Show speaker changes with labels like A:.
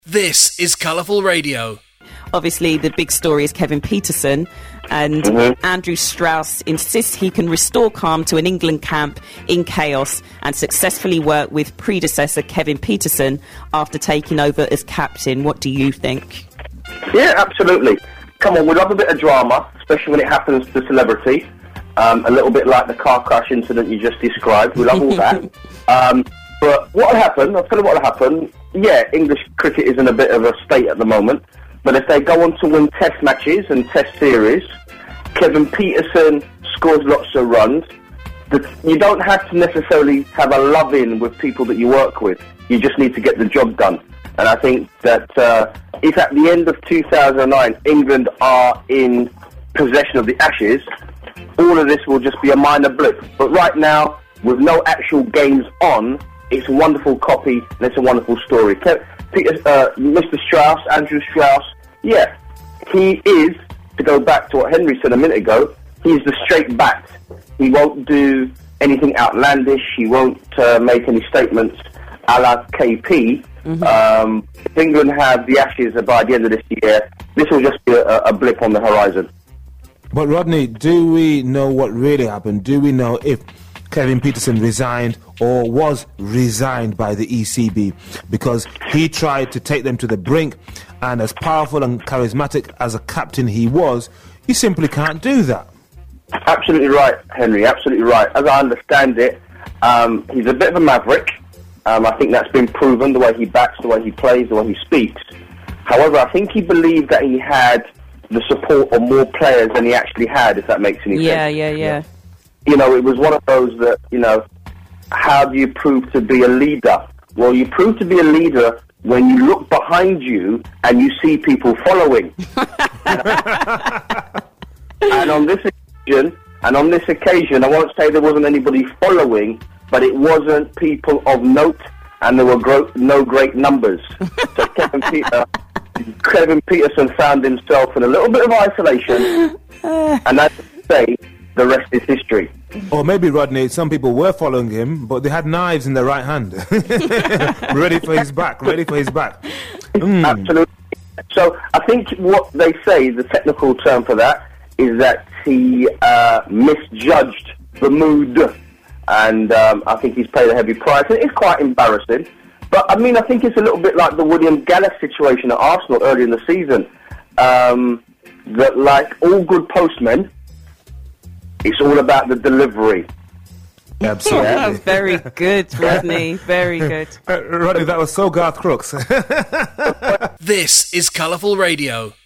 A: This is Colourful Radio.
B: Obviously, the big story is Kevin Pietersen, and Andrew Strauss insists he can restore calm to an England camp in chaos and successfully work with predecessor Kevin Pietersen after taking over as captain. What do you think?
C: Yeah, absolutely. Come on, we love a bit of drama, especially when it happens to celebrity. A little bit like the car crash incident you just described. We love all that. But what will happen, I'll tell you what will happen. Yeah, English cricket is in a bit of a state at the moment. But if they go on to win test matches and test series, Kevin Pietersen scores lots of runs. You don't have to necessarily have a love-in with people that you work with. You just need to get the job done. And I think that if at the end of 2009 England are in possession of the Ashes, all of this will just be a minor blip. But right now, with no actual games on, it's a wonderful copy and it's a wonderful story. Mr. Strauss, Andrew Strauss, yeah, he is, to go back to what Henry said a minute ago, he's the straight bat. He won't do anything outlandish. He won't make any statements a la KP. If England have the Ashes by the end of this year, this will just be a blip on the horizon.
D: But Rodney, do we know what really happened? Do we know if Kevin Pietersen resigned or was resigned by the ECB? Because he tried to take them to the brink, and as powerful and charismatic as a captain he was, you simply can't do that.
C: Absolutely right, Henry, absolutely right. As I understand it, he's a bit of a maverick. I think that's been proven, the way he bats, the way he plays, the way he speaks. However, I think he believed that he had the support of more players than he actually had, if that makes any sense.
B: Yeah.
C: You know, it was one of those that, you know, how do you prove to be a leader? Well, you prove to be a leader when you look behind you and you see people following. And on this occasion, I won't say there wasn't anybody following, but it wasn't people of note, and there were no great numbers. So Kevin Pietersen found himself in a little bit of isolation, and as I say, the rest is history.
D: Or maybe, Rodney, some people were following him, but they had knives in their right hand. ready for his back.
C: Absolutely. So I think what they say, the technical term for that, is that he misjudged the mood. And I think he's paid a heavy price. And it's quite embarrassing. But, I mean, I think it's a little bit like the William Gallas situation at Arsenal early in the season. That, like all good postmen, it's all about the delivery.
D: Absolutely.
B: Very good, Rodney. Very good.
D: Rodney, that was so Garth Crooks.
A: This is Colourful Radio.